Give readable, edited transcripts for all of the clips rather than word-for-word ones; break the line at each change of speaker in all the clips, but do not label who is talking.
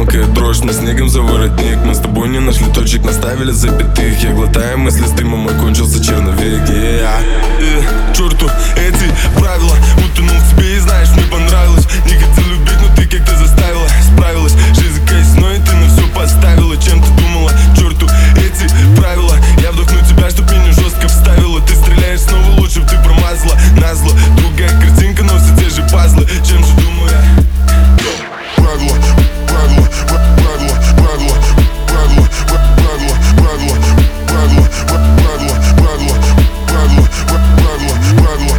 мелкая дрожь, мне снегом за воротник. Мы с тобой не нашли точек, наставили запятых. Я глотаю мысли с дымом, мой кончился черновик. Черту эти правила, утонул в тебе и знаешь, мне понравилось. Не хотел любить, но ты как-то заставила. Справилась, жизнь казино, и ты на все поставила. Чем ты думала? Черту эти правила. Я вдохну тебя, чтоб меня жестко вставила. Ты стреляешь снова, лучше б ты промазала. Назло, другая картинка, но все те же пазлы. Чем же думаю я? Правила, правила, правила, правила, правила, правила, правила, правила, правила, правила, правила, правила,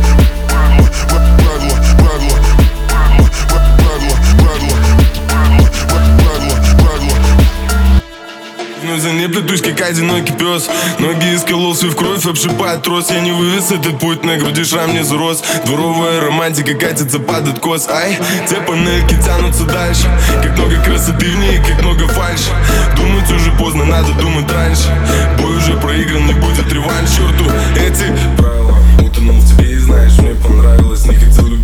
за ней плетусь, как одинокий пес. Ноги искололся в кровь, обшибает трос. Я не вывез этот путь, на груди шрам не зарос. Дворовая романтика катится под откос. Ай, те панельки тянутся дальше. Как много красоты в ней, как много фальши. Думать уже поздно, надо думать раньше. Бой уже проигран, не будет реванш. Черту эти правила, утонул в тебе и знаешь, мне понравилось. Не хотел любить.